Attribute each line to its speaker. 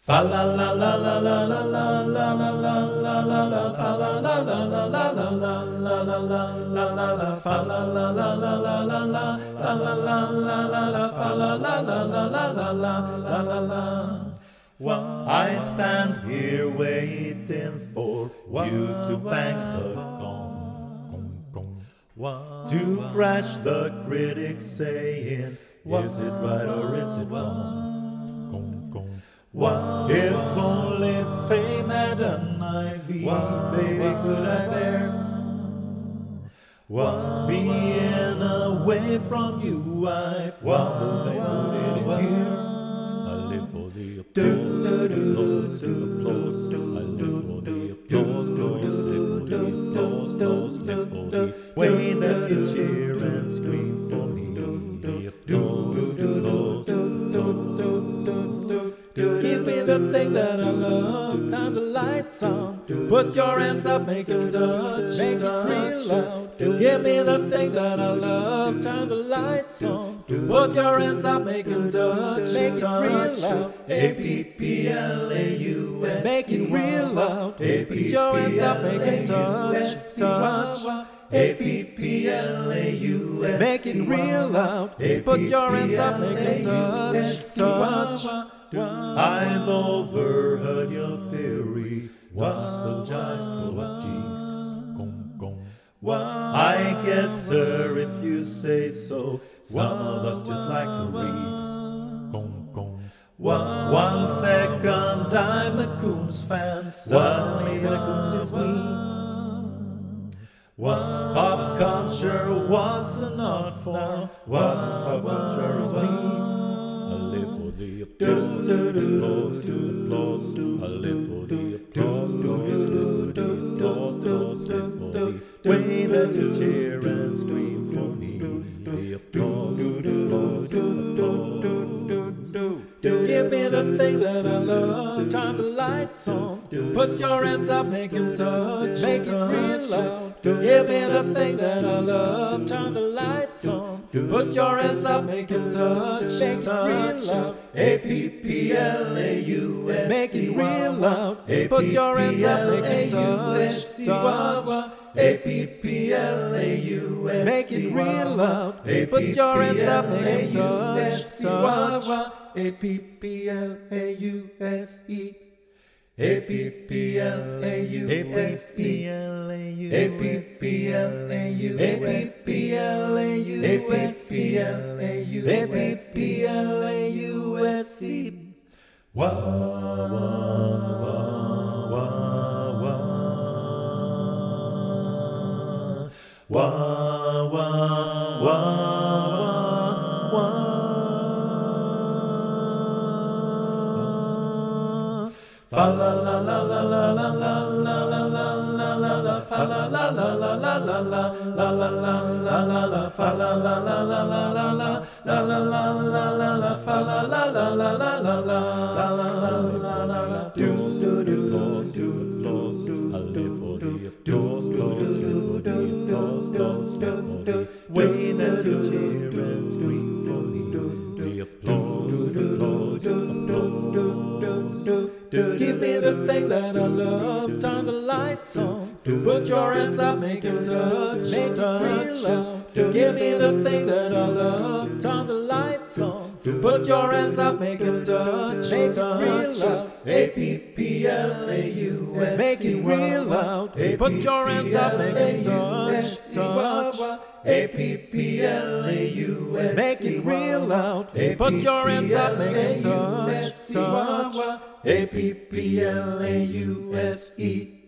Speaker 1: Fa la la la la la la la la la la la la la fa la la la la la la la la la la la la fa la la la la la la la la la la la la fa la la la la la la la la la. I stand here waiting for you to bang the gong, to crash the critics saying, is it right or is it wrong? If only fame had an IV, baby, could I bear being away from you? I found the way to here. I live for the applause, applause, applause. I live for the applause, applause, live for the applause, applause, live for the way that you cheer and scream for me. The applause, applause, give me the thing that I love, turn the lights on, put your hands up, make it touch, make it real loud. Give me the thing that I love, turn the lights on, put your hands up, make it touch, make it real loud. A-P-P-L-A-U-S, make it real loud. Put your hands up, make it touch, touch. A-P-P-L-A-U-S, make it real loud. Put your hands up, make it touch, touch. I've overheard your theory. What's the jive for G's? I guess, sir, if you say so, some of us just like to read. 1 second, I'm a Coons fan. Suddenly the Coons is me. Pop culture was an art form. Watching pop culture is me. I live for the applause, applause, applause. I live for the applause, applause, live for the applause, applause, live for the way that you cheer and scream for me. The applause, applause, applause. Give me the thing that I love, turn the lights on, put your hands up, make it touch, make it real loud. Give me the thing that I love, turn the lights on, put your hands up, make it touch, make it real loud. A-P-P-L-A-U-S, make it real loud. Put your hands up, make it touch, touch. A-P-P-L-A-U-S, make it real loud. Put your hands up, make it touch, touch. A-P-P-L-A-U-S-E, A-P-P-L-A-U-S-E, A-P-P-L-A-U-S-E, wah, wah, wah, wah, wah, wah, wah. Fa la la la la la la la la la la la la fa la la la la la la la la la la la la fa la la la la la la la la la la la la fa la la la la la la la la la. Do do do do applause. I live for the applause, applause, live for the applause, applause, live for the way that you cheer and scream for me. The applause, applause, applause. Give me the thing that I love, turn the lights on, put your hands up, make it touch, make it real loud. Give me the thing that I love, turn the lights on, put your hands up, make it touch, make it real loud. A-P-P-L-A-U-S, make it real loud. Put your hands up, make it touch, touch. A-P-P-L-A-U-S, make it real loud. Put your hands up, make it touch, touch. A-P-P-L-A-U-S-E.